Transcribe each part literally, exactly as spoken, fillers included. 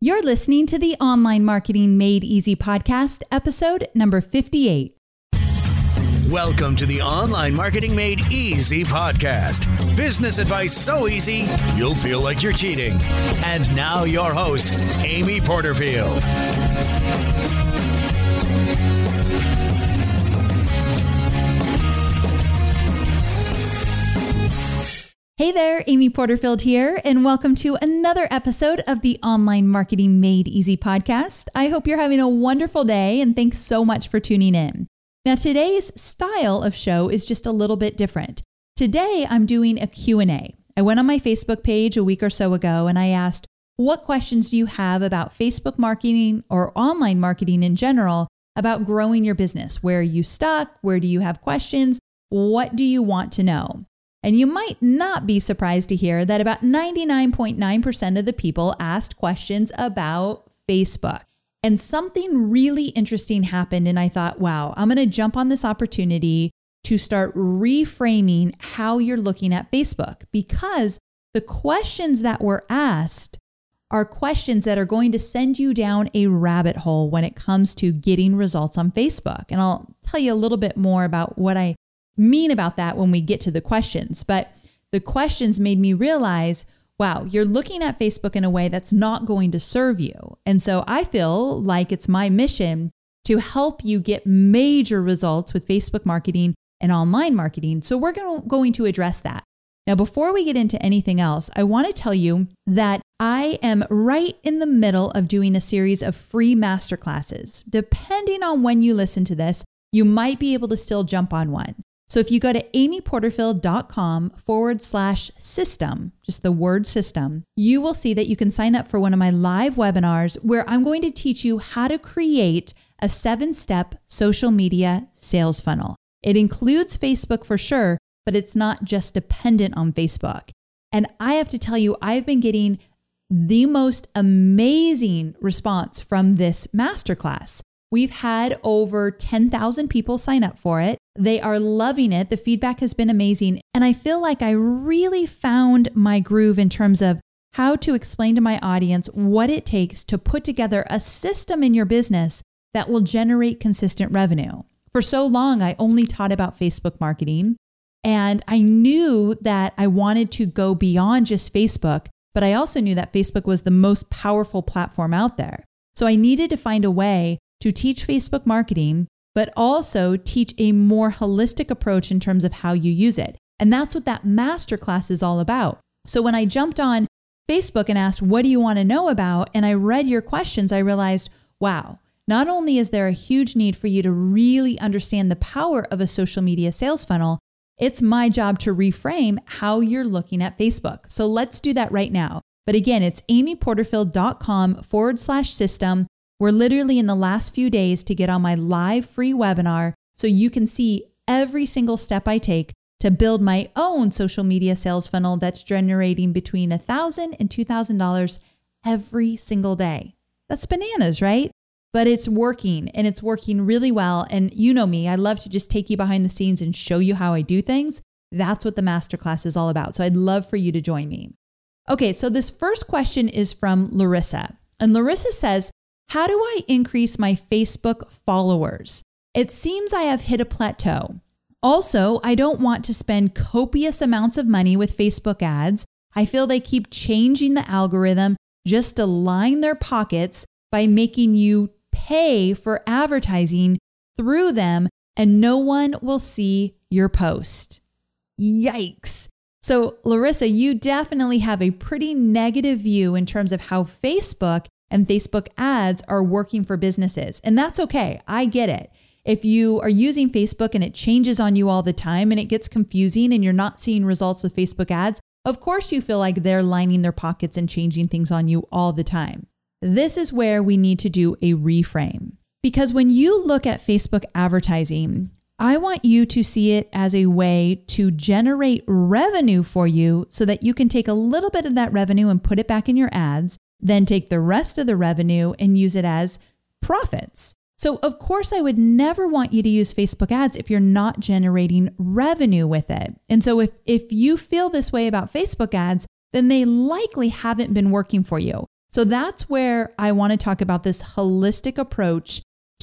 You're listening to the Online Marketing Made Easy podcast, episode number fifty-eight. Welcome to the Online Marketing Made Easy podcast. Business advice so easy, you'll feel like you're cheating. And now your host, Amy Porterfield. Hey there, Amy Porterfield here, and welcome to another episode of the Online Marketing Made Easy podcast. I hope you're having a wonderful day, and thanks so much for tuning in. Now, today's style of show is just a little bit different. Today, I'm doing a Q and A. I went on my Facebook page a week or so ago, and I asked, what questions do you have about Facebook marketing or online marketing in general about growing your business? Where are you stuck? Where do you have questions? What do you want to know? And you might not be surprised to hear that about ninety-nine point nine percent of the people asked questions about Facebook. And something really interesting happened, and I thought, wow, I'm going to jump on this opportunity to start reframing how you're looking at Facebook, because the questions that were asked are questions that are going to send you down a rabbit hole when it comes to getting results on Facebook. And I'll tell you a little bit more about what I mean about that when we get to the questions. But the questions made me realize, wow, you're looking at Facebook in a way that's not going to serve you. And so I feel like it's my mission to help you get major results with Facebook marketing and online marketing. So we're going to address that. Now, before we get into anything else, I want to tell you that I am right in the middle of doing a series of free masterclasses. Depending on when you listen to this, you might be able to still jump on one. So if you go to amyporterfield.com forward slash system, just the word system, you will see that you can sign up for one of my live webinars where I'm going to teach you how to create a seven-step social media sales funnel. It includes Facebook for sure, but it's not just dependent on Facebook. And I have to tell you, I've been getting the most amazing response from this masterclass. We've had over ten thousand people sign up for it. They are loving it. The feedback has been amazing. And I feel like I really found my groove in terms of how to explain to my audience what it takes to put together a system in your business that will generate consistent revenue. For so long, I only taught about Facebook marketing, and I knew that I wanted to go beyond just Facebook, but I also knew that Facebook was the most powerful platform out there. So I needed to find a way to teach Facebook marketing, but also teach a more holistic approach in terms of how you use it. And that's what that masterclass is all about. So when I jumped on Facebook and asked, what do you want to know about? And I read your questions, I realized, wow, not only is there a huge need for you to really understand the power of a social media sales funnel, it's my job to reframe how you're looking at Facebook. So let's do that right now. But again, it's amyporterfield.com forward slash system. We're literally in the last few days to get on my live free webinar so you can see every single step I take to build my own social media sales funnel that's generating between one thousand dollars and two thousand dollars every single day. That's bananas, right? But it's working, and it's working really well. And you know me, I love to just take you behind the scenes and show you how I do things. That's what the masterclass is all about. So I'd love for you to join me. Okay, so this first question is from Larissa. And Larissa says, how do I increase my Facebook followers? It seems I have hit a plateau. Also, I don't want to spend copious amounts of money with Facebook ads. I feel they keep changing the algorithm just to line their pockets by making you pay for advertising through them, and no one will see your post. Yikes. So Larissa, you definitely have a pretty negative view in terms of how Facebook and Facebook ads are working for businesses. And that's okay. I get it. If you are using Facebook and it changes on you all the time and it gets confusing and you're not seeing results with Facebook ads, of course you feel like they're lining their pockets and changing things on you all the time. This is where we need to do a reframe. Because when you look at Facebook advertising, I want you to see it as a way to generate revenue for you so that you can take a little bit of that revenue and put it back in your ads, then take the rest of the revenue and use it as profits. So of course I would never want you to use Facebook ads if you're not generating revenue with it. And so if, if you feel this way about Facebook ads, then they likely haven't been working for you. So that's where I want to talk about this holistic approach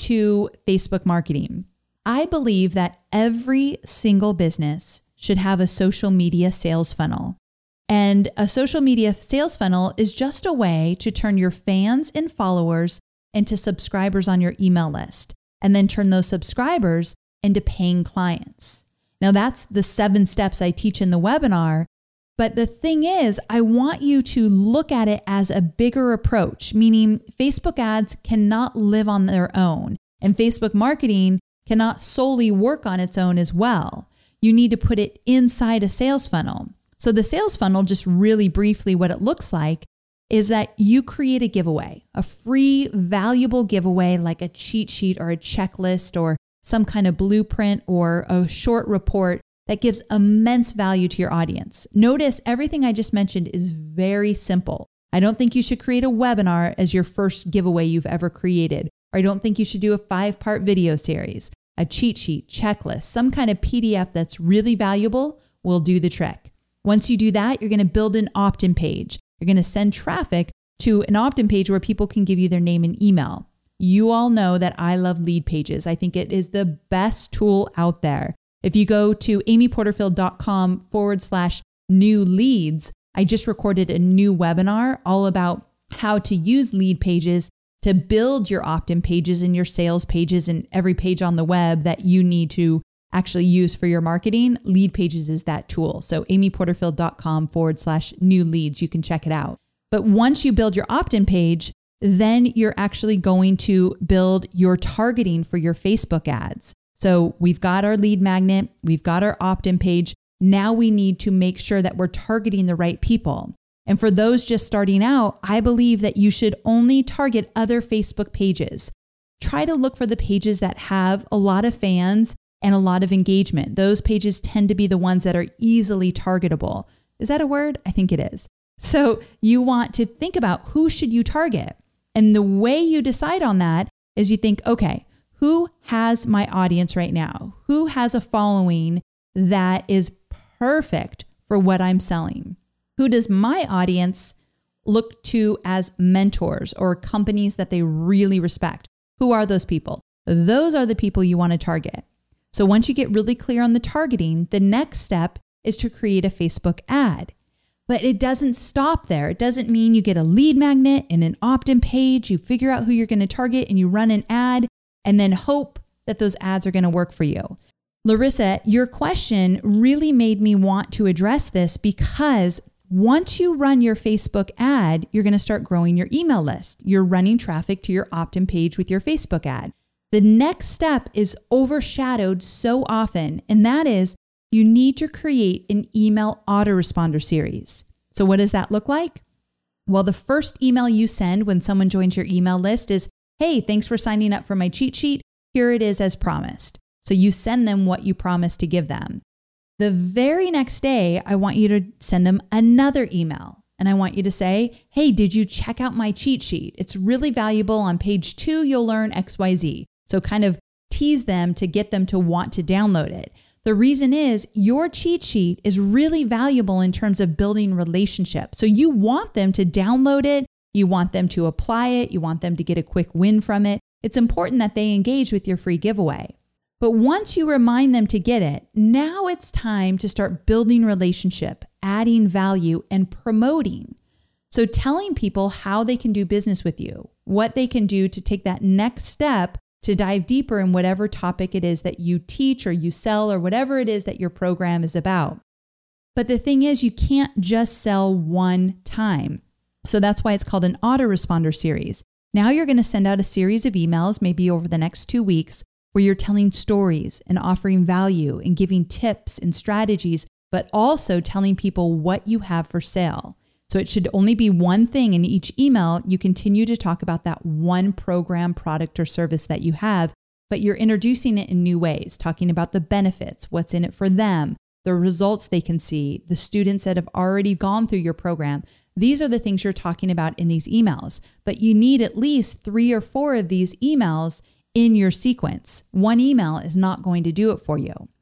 to Facebook marketing. I believe that every single business should have a social media sales funnel. And a social media sales funnel is just a way to turn your fans and followers into subscribers on your email list, and then turn those subscribers into paying clients. Now that's the seven steps I teach in the webinar. But the thing is, I want you to look at it as a bigger approach, meaning Facebook ads cannot live on their own, and Facebook marketing cannot solely work on its own as well. You need to put it inside a sales funnel. So the sales funnel, just really briefly what it looks like, is that you create a giveaway, a free, valuable giveaway like a cheat sheet or a checklist or some kind of blueprint or a short report that gives immense value to your audience. Notice everything I just mentioned is very simple. I don't think you should create a webinar as your first giveaway you've ever created, or I don't think you should do a five-part video series. A cheat sheet, checklist, some kind of P D F that's really valuable will do the trick. Once you do that, you're going to build an opt-in page. You're going to send traffic to an opt-in page where people can give you their name and email. You all know that I love lead pages. I think it is the best tool out there. If you go to amyporterfield.com forward slash new leads, I just recorded a new webinar all about how to use lead pages to build your opt-in pages and your sales pages and every page on the web that you need to actually use for your marketing. Lead pages is that tool. So amyporterfield.com forward slash new leads. You can check it out. But once you build your opt-in page, then you're actually going to build your targeting for your Facebook ads. So we've got our lead magnet, we've got our opt-in page. Now we need to make sure that we're targeting the right people. And for those just starting out, I believe that you should only target other Facebook pages. Try to look for the pages that have a lot of fans and a lot of engagement. Those pages tend to be the ones that are easily targetable. Is that a word? I think it is. So you want to think about who should you target? And the way you decide on that is you think, okay, who has my audience right now? Who has a following that is perfect for what I'm selling? Who does my audience look to as mentors or companies that they really respect? Who are those people? Those are the people you want to target. So once you get really clear on the targeting, the next step is to create a Facebook ad. But it doesn't stop there. It doesn't mean you get a lead magnet and an opt-in page, you figure out who you're going to target and you run an ad and then hope that those ads are going to work for you. Larissa, your question really made me want to address this because once you run your Facebook ad, you're going to start growing your email list. You're running traffic to your opt-in page with your Facebook ad. The next step is overshadowed so often, and that is you need to create an email autoresponder series. So what does that look like? Well, the first email you send when someone joins your email list is, hey, thanks for signing up for my cheat sheet. Here it is as promised. So you send them what you promised to give them. The very next day, I want you to send them another email. And I want you to say, hey, did you check out my cheat sheet? It's really valuable. On page two, you'll learn X Y Z. So kind of tease them to get them to want to download it. The reason is your cheat sheet is really valuable in terms of building relationships. So you want them to download it. You want them to apply it. You want them to get a quick win from it. It's important that they engage with your free giveaway. But once you remind them to get it, now it's time to start building relationship, adding value, and promoting. So telling people how they can do business with you, what they can do to take that next step to dive deeper in whatever topic it is that you teach or you sell or whatever it is that your program is about. But the thing is, you can't just sell one time. So that's why it's called an autoresponder series. Now you're going to send out a series of emails, maybe over the next two weeks, where you're telling stories and offering value and giving tips and strategies, but also telling people what you have for sale. So it should only be one thing in each email. You continue to talk about that one program, product, or service that you have, but you're introducing it in new ways, talking about the benefits, what's in it for them, the results they can see, the students that have already gone through your program. These are the things you're talking about in these emails, but you need at least three or four of these emails in your sequence. One email is not going to do it for you.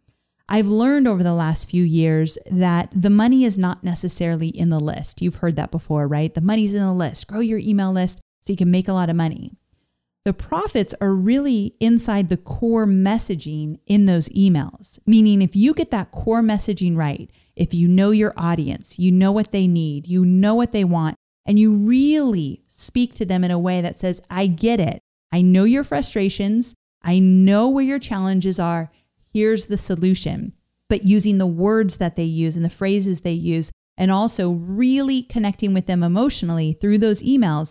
I've learned over the last few years that the money is not necessarily in the list. You've heard that before, right? The money's in the list. Grow your email list so you can make a lot of money. The profits are really inside the core messaging in those emails. Meaning if you get that core messaging right, if you know your audience, you know what they need, you know what they want, and you really speak to them in a way that says, I get it. I know your frustrations. I know where your challenges are. Here's the solution. But using the words that they use and the phrases they use, and also really connecting with them emotionally through those emails,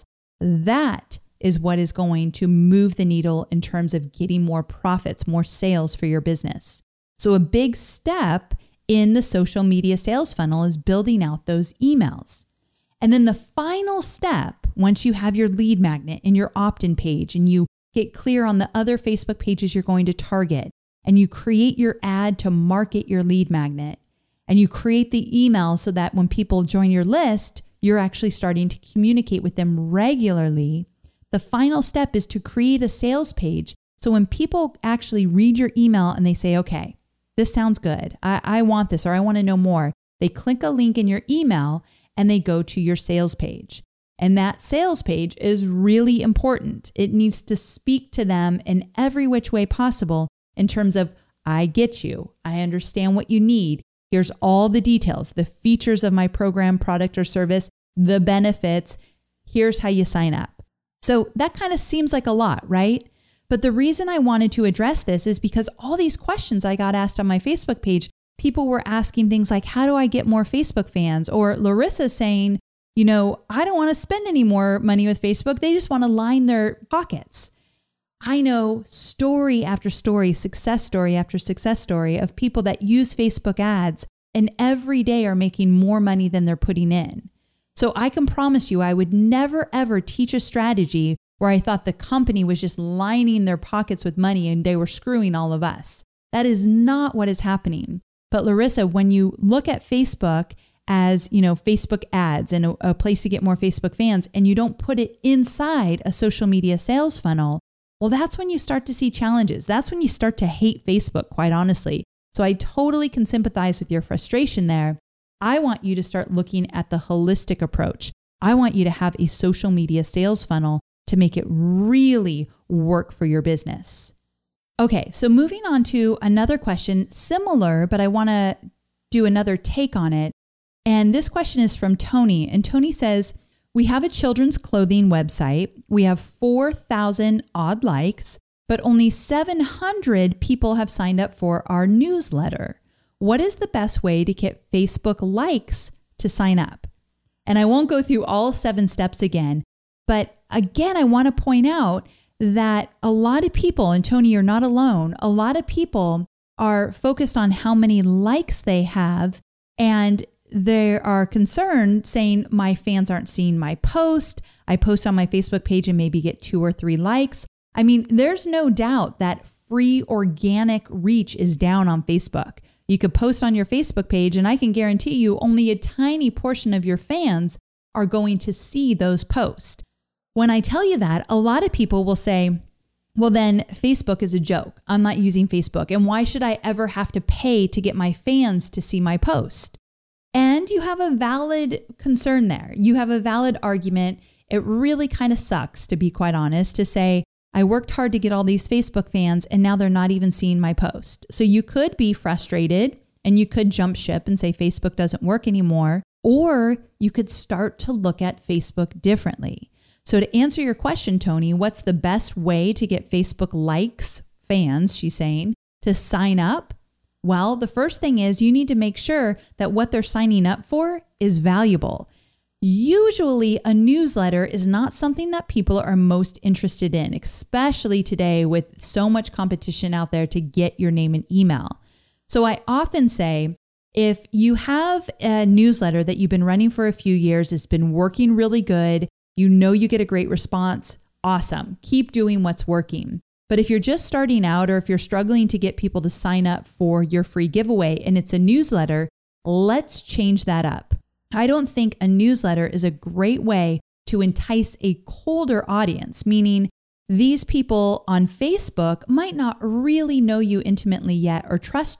that is what is going to move the needle in terms of getting more profits, more sales for your business. So a big step in the social media sales funnel is building out those emails. And then the final step, once you have your lead magnet and your opt-in page and you get clear on the other Facebook pages you're going to target, and you create your ad to market your lead magnet, and you create the email so that when people join your list, you're actually starting to communicate with them regularly. The final step is to create a sales page. So when people actually read your email and they say, okay, this sounds good. I, I want this, or I want to know more. They click a link in your email and they go to your sales page. And that sales page is really important. It needs to speak to them in every which way possible in terms of, I get you. I understand what you need. Here's all the details, the features of my program, product, or service, the benefits. Here's how you sign up. So that kind of seems like a lot, right? But the reason I wanted to address this is because all these questions I got asked on my Facebook page, people were asking things like, how do I get more Facebook fans? Or Larissa saying, you know, I don't want to spend any more money with Facebook. They just want to line their pockets. I know story after story, success story after success story of people that use Facebook ads and every day are making more money than they're putting in. So I can promise you, I would never, ever teach a strategy where I thought the company was just lining their pockets with money and they were screwing all of us. That is not what is happening. But Larissa, when you look at Facebook as, you know, Facebook ads and a, a place to get more Facebook fans, and you don't put it inside a social media sales funnel, well, that's when you start to see challenges. That's when you start to hate Facebook, quite honestly. So I totally can sympathize with your frustration there. I want you to start looking at the holistic approach. I want you to have a social media sales funnel to make it really work for your business. Okay, so moving on to another question, similar, but I want to do another take on it. And this question is from Tony. And Tony says, we have a children's clothing website. We have four thousand odd likes, but only seven hundred people have signed up for our newsletter. What is the best way to get Facebook likes to sign up? And I won't go through all seven steps again, but again, I want to point out that a lot of people, and Tony, you're not alone, a lot of people are focused on how many likes they have, and they are concerned saying, my fans aren't seeing my post. I post on my Facebook page and maybe get two or three likes. I mean, there's no doubt that free organic reach is down on Facebook. You could post on your Facebook page, and I can guarantee you only a tiny portion of your fans are going to see those posts. When I tell you that, a lot of people will say, well, then Facebook is a joke. I'm not using Facebook. And why should I ever have to pay to get my fans to see my post? And you have a valid concern there. You have a valid argument. It really kind of sucks, to be quite honest, to say, I worked hard to get all these Facebook fans and now they're not even seeing my post. So you could be frustrated and you could jump ship and say Facebook doesn't work anymore, or you could start to look at Facebook differently. So to answer your question, Tony, what's the best way to get Facebook likes, fans, she's saying, to sign up? Well, the first thing is you need to make sure that what they're signing up for is valuable. Usually a newsletter is not something that people are most interested in, especially today with so much competition out there to get your name and email. So I often say, if you have a newsletter that you've been running for a few years, it's been working really good, you know you get a great response, awesome. Keep doing what's working. But if you're just starting out, or if you're struggling to get people to sign up for your free giveaway and it's a newsletter, let's change that up. I don't think a newsletter is a great way to entice a colder audience, meaning these people on Facebook might not really know you intimately yet or trust you,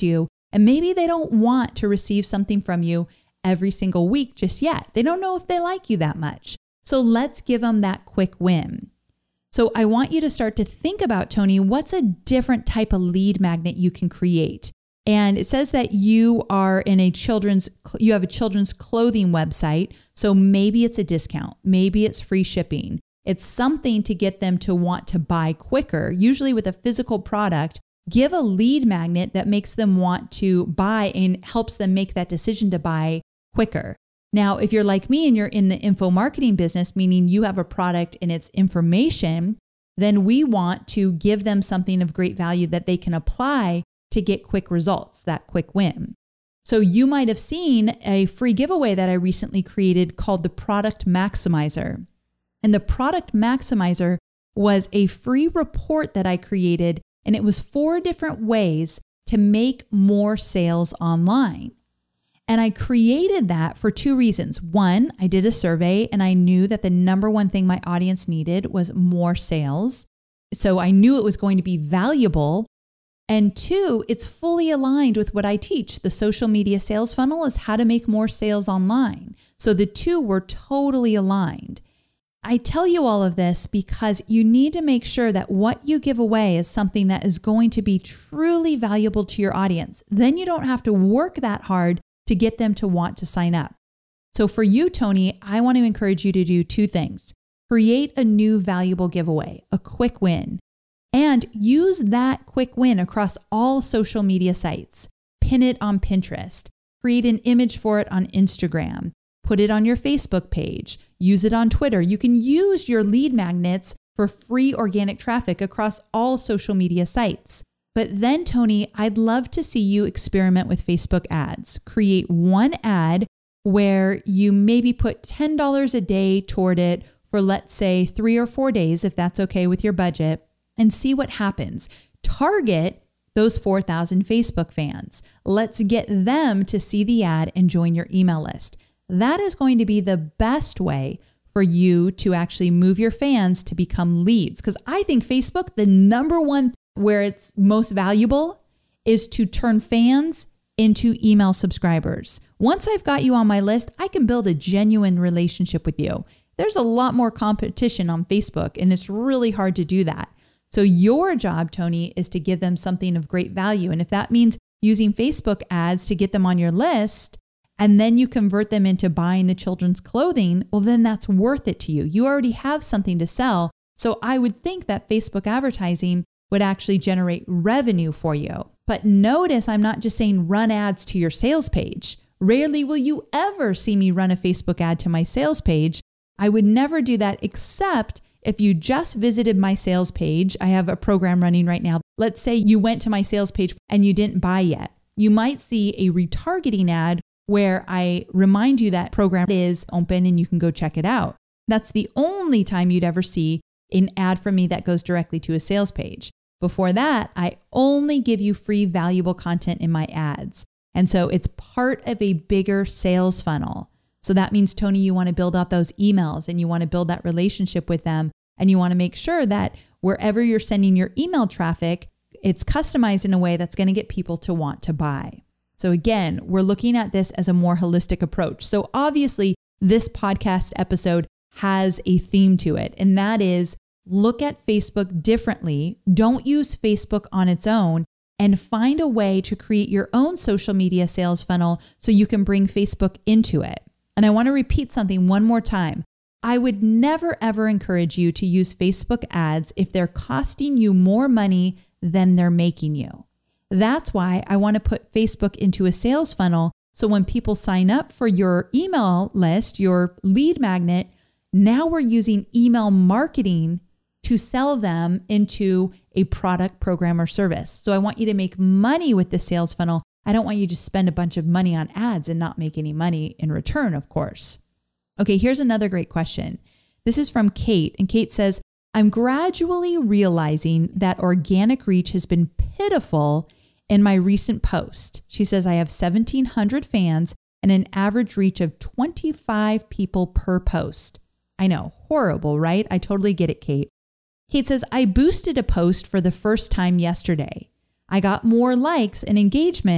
And maybe they don't want to receive something from you every single week just yet. They don't know if they like you that much. So let's give them that quick win. So I want you to start to think about, Tony, what's a different type of lead magnet you can create? And it says that you are in a children's, you have a children's clothing website. So maybe it's a discount. Maybe it's free shipping. It's something to get them to want to buy quicker. Usually with a physical product, give a lead magnet that makes them want to buy and helps them make that decision to buy quicker. Now, if you're like me and you're in the info marketing business, meaning you have a product and it's information, then we want to give them something of great value that they can apply to get quick results, that quick win. So you might have seen a free giveaway that I recently created called the Product Maximizer. And the Product Maximizer was a free report that I created, and it was four different ways to make more sales online. And I created that for two reasons. One, I did a survey and I knew that the number one thing my audience needed was more sales. So I knew it was going to be valuable. And two, it's fully aligned with what I teach. The social media sales funnel is how to make more sales online. So the two were totally aligned. I tell you all of this because you need to make sure that what you give away is something that is going to be truly valuable to your audience. Then you don't have to work that hard to get them to want to sign up. So for you, Tony, I want to encourage you to do two things. Create a new valuable giveaway, a quick win, and use that quick win across all social media sites. Pin it on Pinterest, create an image for it on Instagram, put it on your Facebook page, use it on Twitter. You can use your lead magnets for free organic traffic across all social media sites. But then, Tony, I'd love to see you experiment with Facebook ads. Create one ad where you maybe put ten dollars a day toward it for, let's say, three or four days, if that's okay with your budget, and see what happens. Target those four thousand Facebook fans. Let's get them to see the ad and join your email list. That is going to be the best way for you to actually move your fans to become leads. Because I think Facebook, the number one where it's most valuable is to turn fans into email subscribers. Once I've got you on my list, I can build a genuine relationship with you. There's a lot more competition on Facebook, and it's really hard to do that. So your job, Tony, is to give them something of great value. And if that means using Facebook ads to get them on your list, and then you convert them into buying the children's clothing, well, then that's worth it to you. You already have something to sell. So I would think that Facebook advertising would actually generate revenue for you. But notice I'm not just saying run ads to your sales page. Rarely will you ever see me run a Facebook ad to my sales page. I would never do that except if you just visited my sales page. I have a program running right now. Let's say you went to my sales page and you didn't buy yet. You might see a retargeting ad where I remind you that program is open and you can go check it out. That's the only time you'd ever see an ad from me that goes directly to a sales page. Before that, I only give you free valuable content in my ads. And so it's part of a bigger sales funnel. So that means, Tony, you want to build out those emails and you want to build that relationship with them. And you want to make sure that wherever you're sending your email traffic, it's customized in a way that's going to get people to want to buy. So again, we're looking at this as a more holistic approach. So obviously, this podcast episode has a theme to it, and that is look at Facebook differently. Don't use Facebook on its own, and find a way to create your own social media sales funnel so you can bring Facebook into it. And I want to repeat something one more time. I would never, ever encourage you to use Facebook ads if they're costing you more money than they're making you. That's why I want to put Facebook into a sales funnel. So when people sign up for your email list, your lead magnet, now we're using email marketing to sell them into a product, program, or service. So I want you to make money with the sales funnel. I don't want you to spend a bunch of money on ads and not make any money in return, of course. Okay, here's another great question. This is from Kate, and Kate says, I'm gradually realizing that organic reach has been pitiful in my recent post. She says, I have seventeen hundred fans and an average reach of twenty-five people per post. I know, horrible, right? I totally get it, Kate. Kate says, I boosted a post for the first time yesterday. I got more likes and engagement,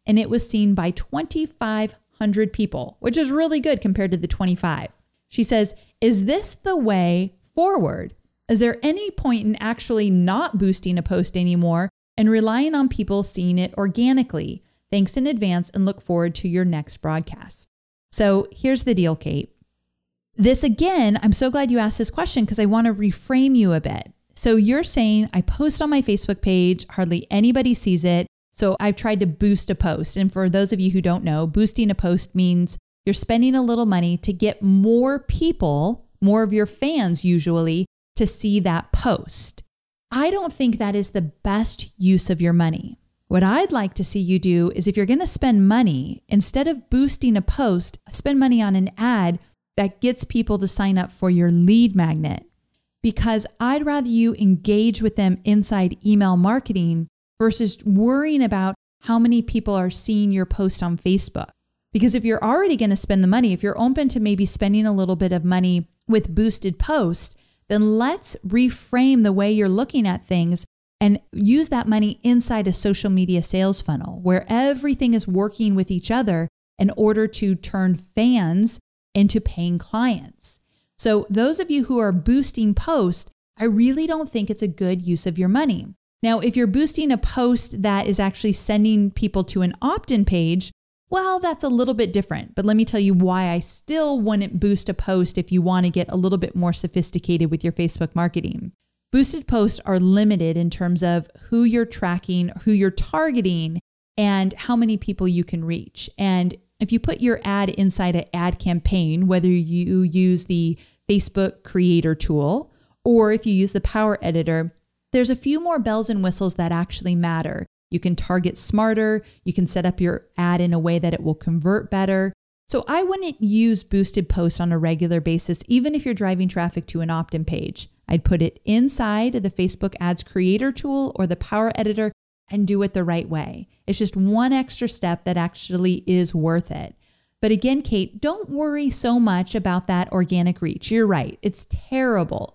and it was seen by twenty-five hundred people, which is really good compared to the twenty-five. She says, is this the way forward? Is there any point in actually not boosting a post anymore and relying on people seeing it organically? Thanks in advance and look forward to your next broadcast. So here's the deal, Kate. This again, I'm so glad you asked this question because I want to reframe you a bit. So you're saying I post on my Facebook page, hardly anybody sees it. So I've tried to boost a post. And for those of you who don't know, boosting a post means you're spending a little money to get more people, more of your fans usually, to see that post. I don't think that is the best use of your money. What I'd like to see you do is if you're going to spend money, instead of boosting a post, spend money on an ad that gets people to sign up for your lead magnet. Because I'd rather you engage with them inside email marketing versus worrying about how many people are seeing your post on Facebook. Because if you're already going to spend the money, if you're open to maybe spending a little bit of money with boosted posts, then let's reframe the way you're looking at things and use that money inside a social media sales funnel where everything is working with each other in order to turn fans into paying clients. So those of you who are boosting posts, I really don't think it's a good use of your money. Now, if you're boosting a post that is actually sending people to an opt-in page, well, that's a little bit different. But let me tell you why I still wouldn't boost a post if you want to get a little bit more sophisticated with your Facebook marketing. Boosted posts are limited in terms of who you're tracking, who you're targeting, and how many people you can reach. And if you put your ad inside an ad campaign, whether you use the Facebook Creator tool or if you use the Power Editor, there's a few more bells and whistles that actually matter. You can target smarter. You can set up your ad in a way that it will convert better. So I wouldn't use boosted posts on a regular basis, even if you're driving traffic to an opt-in page. I'd put it inside the Facebook Ads Creator tool or the Power Editor and do it the right way. It's just one extra step that actually is worth it. But again, Kate, don't worry so much about that organic reach. You're right. It's terrible.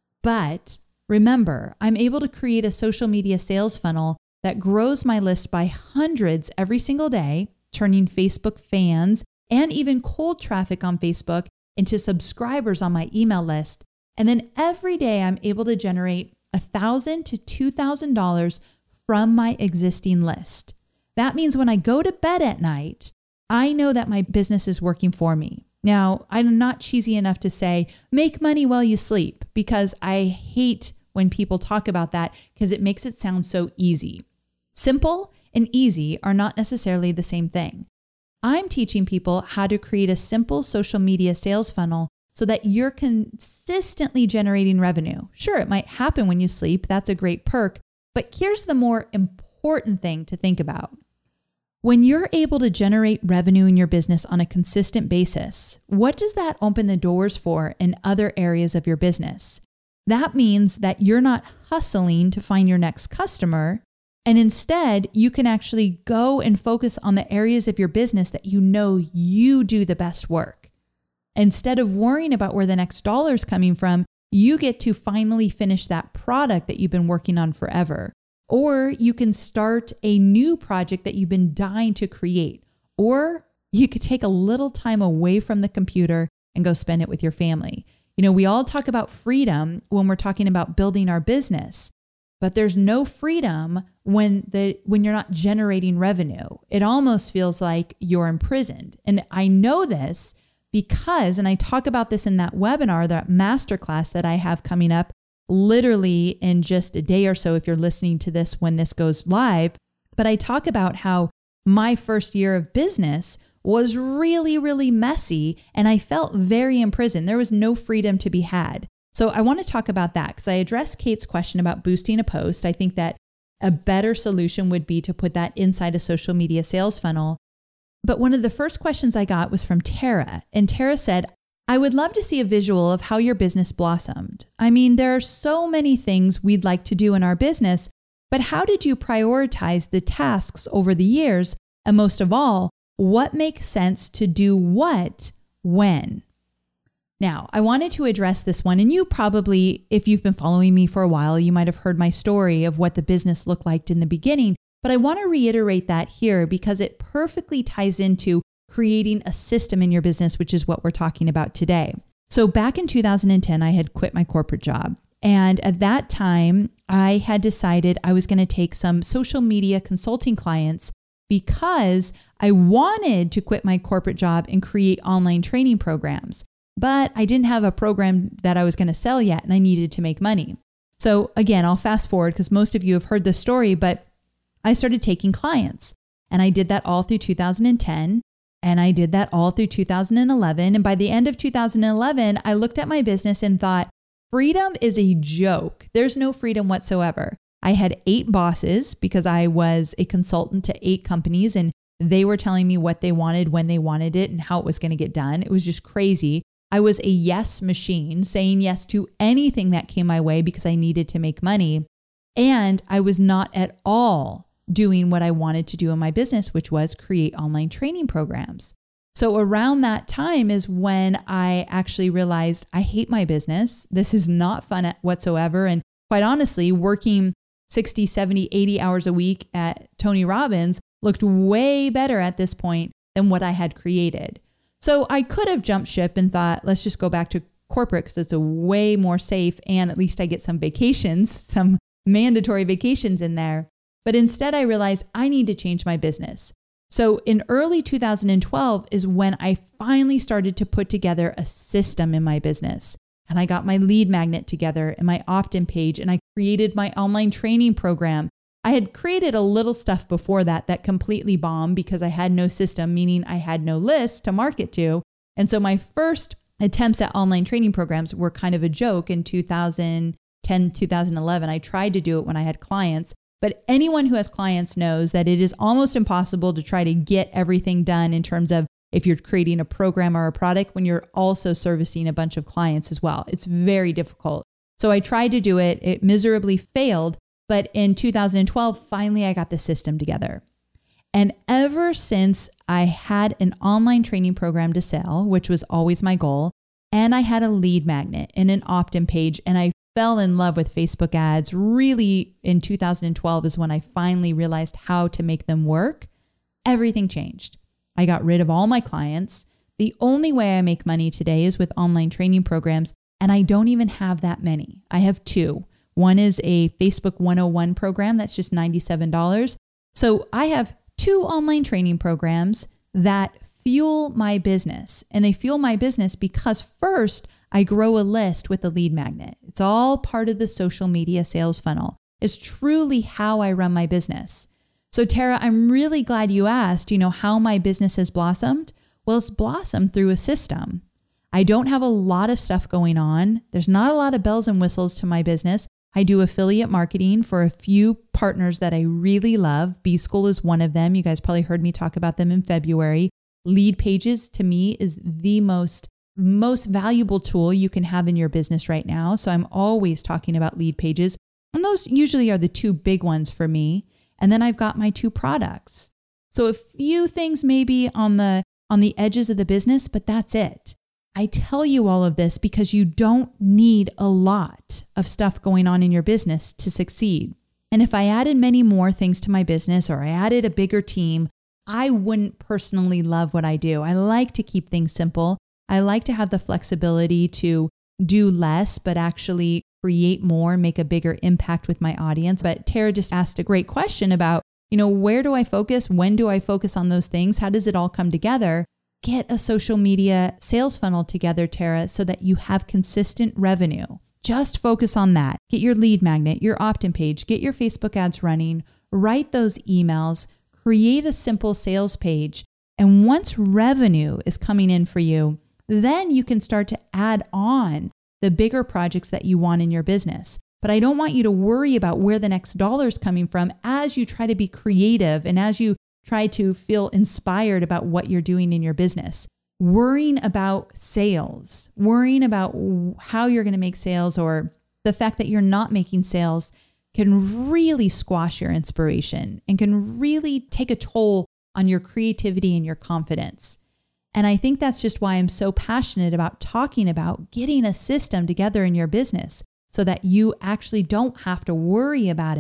But remember, I'm able to create a social media sales funnel that grows my list by hundreds every single day, turning Facebook fans and even cold traffic on Facebook into subscribers on my email list. And then every day I'm able to generate one thousand dollars to two thousand dollars from my existing list. That means when I go to bed at night, I know that my business is working for me. Now, I'm not cheesy enough to say, make money while you sleep, because I hate when people talk about that because it makes it sound so easy. Simple and easy are not necessarily the same thing. I'm teaching people how to create a simple social media sales funnel so that you're consistently generating revenue. Sure, it might happen when you sleep. That's a great perk. But here's the more important thing to think about. When you're able to generate revenue in your business on a consistent basis, what does that open the doors for in other areas of your business? That means that you're not hustling to find your next customer, and instead you can actually go and focus on the areas of your business that you know you do the best work. Instead of worrying about where the next dollar is coming from, you get to finally finish that product that you've been working on forever. Or you can start a new project that you've been dying to create. Or you could take a little time away from the computer and go spend it with your family. You know, we all talk about freedom when we're talking about building our business, but there's no freedom when the when you're not generating revenue. It almost feels like you're imprisoned. And I know this because, and I talk about this in that webinar, that masterclass that I have coming up literally in just a day or so if you're listening to this when this goes live. But I talk about how my first year of business was really, really messy and I felt very imprisoned. There was no freedom to be had. So I want to talk about that because I addressed Kate's question about boosting a post. I think that a better solution would be to put that inside a social media sales funnel. But one of the first questions I got was from Tara. And Tara said, I would love to see a visual of how your business blossomed. I mean, there are so many things we'd like to do in our business, but how did you prioritize the tasks over the years? And most of all, what makes sense to do what, when? Now, I wanted to address this one, and you probably, if you've been following me for a while, you might have heard my story of what the business looked like in the beginning, But I want to reiterate that here because it perfectly ties into creating a system in your business, which is what we're talking about today. So back in two thousand ten, I had quit my corporate job. And at that time, I had decided I was going to take some social media consulting clients because I wanted to quit my corporate job and create online training programs. But I didn't have a program that I was going to sell yet, and I needed to make money. So again, I'll fast forward because most of you have heard this story, but I started taking clients. And I did that all through two thousand ten. And I did that all through two thousand eleven. And by the end of two thousand eleven, I looked at my business and thought, freedom is a joke. There's no freedom whatsoever. I had eight bosses because I was a consultant to eight companies and they were telling me what they wanted, when they wanted it, and how it was going to get done. It was just crazy. I was a yes machine, saying yes to anything that came my way because I needed to make money. And I was not at all doing what I wanted to do in my business, which was create online training programs. So around that time is when I actually realized I hate my business. This is not fun whatsoever. And quite honestly, working sixty, seventy, eighty hours a week at Tony Robbins looked way better at this point than what I had created. So I could have jumped ship and thought, let's just go back to corporate because it's a way more safe and at least I get some vacations, some mandatory vacations in there. But instead I realized I need to change my business. So in early two thousand twelve is when I finally started to put together a system in my business. And I got my lead magnet together and my opt-in page, and I created my online training program. I had created a little stuff before that that completely bombed because I had no system, meaning I had no list to market to. And so my first attempts at online training programs were kind of a joke in two thousand ten, two thousand eleven. I tried to do it when I had clients, but anyone who has clients knows that it is almost impossible to try to get everything done in terms of if you're creating a program or a product when you're also servicing a bunch of clients as well. It's very difficult. So I tried to do it. It miserably failed. But in two thousand twelve, finally, I got the system together. And ever since I had an online training program to sell, which was always my goal, and I had a lead magnet and an opt-in page, and I fell in love with Facebook ads. Really, in two thousand twelve is when I finally realized how to make them work. Everything changed. I got rid of all my clients. The only way I make money today is with online training programs, and I don't even have that many. I have two. One is a Facebook one oh one program that's just ninety-seven dollars. So I have two online training programs that fuel my business. And they fuel my business because first, I grow a list with a lead magnet. It's all part of the social media sales funnel. It's truly how I run my business. So Tara, I'm really glad you asked, you know, how my business has blossomed. Well, it's blossomed through a system. I don't have a lot of stuff going on. There's not a lot of bells and whistles to my business. I do affiliate marketing for a few partners that I really love. B-School is one of them. You guys probably heard me talk about them in February. Lead pages to me is the most, most valuable tool you can have in your business right now. So I'm always talking about lead pages. And those usually are the two big ones for me. And then I've got my two products. So a few things maybe on the on the edges of the business, but that's it. I tell you all of this because you don't need a lot of stuff going on in your business to succeed. And if I added many more things to my business or I added a bigger team, I wouldn't personally love what I do. I like to keep things simple. I like to have the flexibility to do less, but actually create more, make a bigger impact with my audience. But Tara just asked a great question about, you know, where do I focus? When do I focus on those things? How does it all come together? Get a social media sales funnel together, Tara, so that you have consistent revenue. Just focus on that. Get your lead magnet, your opt-in page, get your Facebook ads running, write those emails, create a simple sales page. And once revenue is coming in for you, then you can start to add on the bigger projects that you want in your business. But I don't want you to worry about where the next dollar is coming from as you try to be creative and as you try to feel inspired about what you're doing in your business. Worrying about sales, worrying about how you're going to make sales or the fact that you're not making sales can really squash your inspiration and can really take a toll on your creativity and your confidence. And I think that's just why I'm so passionate about talking about getting a system together in your business so that you actually don't have to worry about it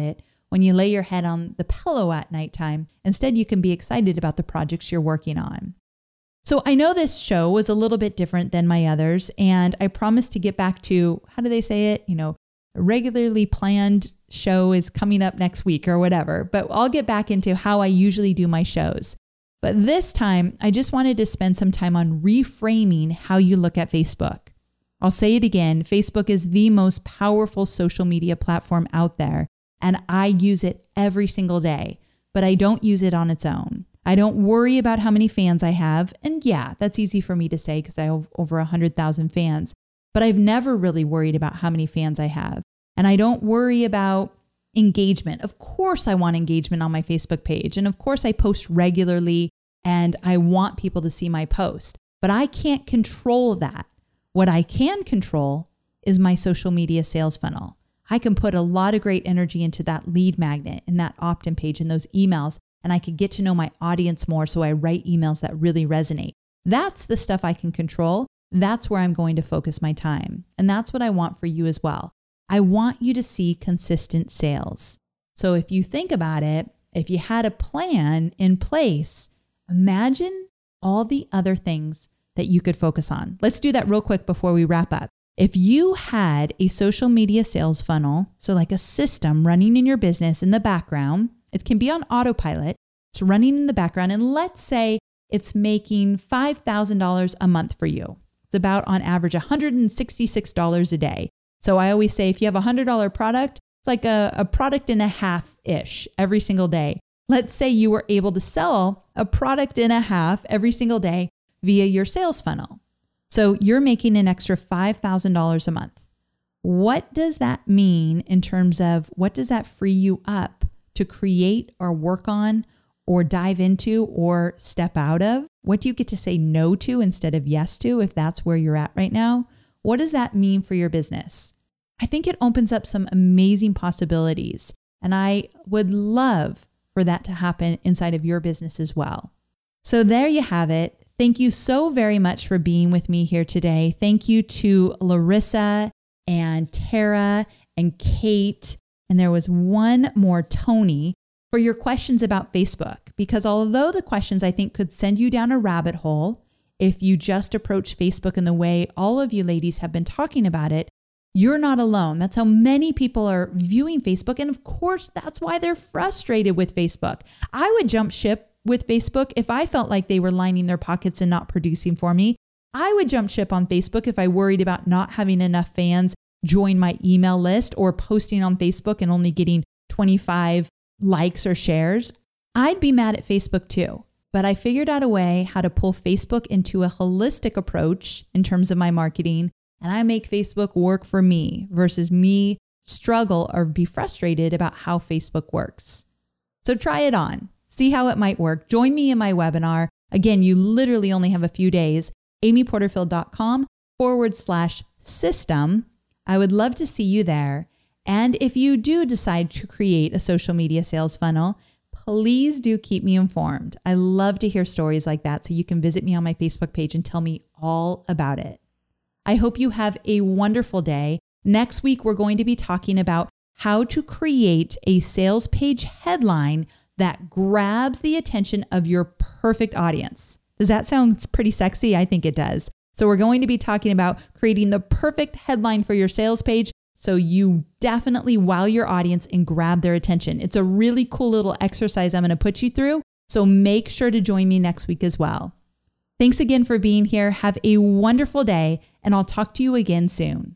when you lay your head on the pillow at nighttime. Instead, you can be excited about the projects you're working on. So I know this show was a little bit different than my others, and I promise to get back to, how do they say it? You know, a regularly planned show is coming up next week or whatever, but I'll get back into how I usually do my shows. But this time, I just wanted to spend some time on reframing how you look at Facebook. I'll say it again, Facebook is the most powerful social media platform out there, and I use it every single day, but I don't use it on its own. I don't worry about how many fans I have. And yeah, that's easy for me to say because I have over one hundred thousand fans, but I've never really worried about how many fans I have. And I don't worry about engagement. Of course, I want engagement on my Facebook page. And of course, I post regularly and I want people to see my post, but I can't control that. What I can control is my social media sales funnel. I can put a lot of great energy into that lead magnet and that opt-in page and those emails, and I could get to know my audience more so I write emails that really resonate. That's the stuff I can control. That's where I'm going to focus my time. And that's what I want for you as well. I want you to see consistent sales. So if you think about it, if you had a plan in place, imagine all the other things that you could focus on. Let's do that real quick before we wrap up. If you had a social media sales funnel, so like a system running in your business in the background, it can be on autopilot. It's running in the background. And let's say it's making five thousand dollars a month for you. It's about on average one hundred sixty-six dollars a day. So I always say if you have a one hundred dollars product, it's like a, a product and a half-ish every single day. Let's say you were able to sell a product and a half every single day via your sales funnel. So you're making an extra five thousand dollars a month. What does that mean in terms of what does that free you up to create or work on or dive into or step out of? What do you get to say no to instead of yes to if that's where you're at right now? What does that mean for your business? I think it opens up some amazing possibilities, and I would love for that to happen inside of your business as well. So there you have it. Thank you so very much for being with me here today. Thank you to Larissa and Tara and Kate. And there was one more, Tony, for your questions about Facebook. Because although the questions I think could send you down a rabbit hole, if you just approach Facebook in the way all of you ladies have been talking about it, you're not alone. That's how many people are viewing Facebook. And of course, that's why they're frustrated with Facebook. I would jump ship with Facebook if I felt like they were lining their pockets and not producing for me. I would jump ship on Facebook if I worried about not having enough fans join my email list or posting on Facebook and only getting twenty-five likes or shares. I'd be mad at Facebook too. But I figured out a way how to pull Facebook into a holistic approach in terms of my marketing, and I make Facebook work for me versus me struggle or be frustrated about how Facebook works. So try it on. See how it might work. Join me in my webinar. Again, you literally only have a few days. amyporterfield.com forward slash system. I would love to see you there. And if you do decide to create a social media sales funnel, please do keep me informed. I love to hear stories like that, so you can visit me on my Facebook page and tell me all about it. I hope you have a wonderful day. Next week, we're going to be talking about how to create a sales page headline that grabs the attention of your perfect audience. Does that sound pretty sexy? I think it does. So we're going to be talking about creating the perfect headline for your sales page so you definitely wow your audience and grab their attention. It's a really cool little exercise I'm going to put you through. So make sure to join me next week as well. Thanks again for being here. Have a wonderful day, and I'll talk to you again soon.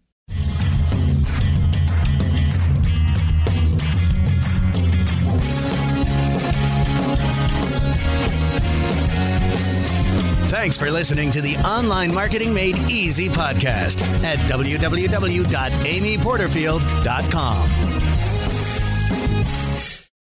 Thanks for listening to the Online Marketing Made Easy podcast at w w w dot amy porterfield dot com.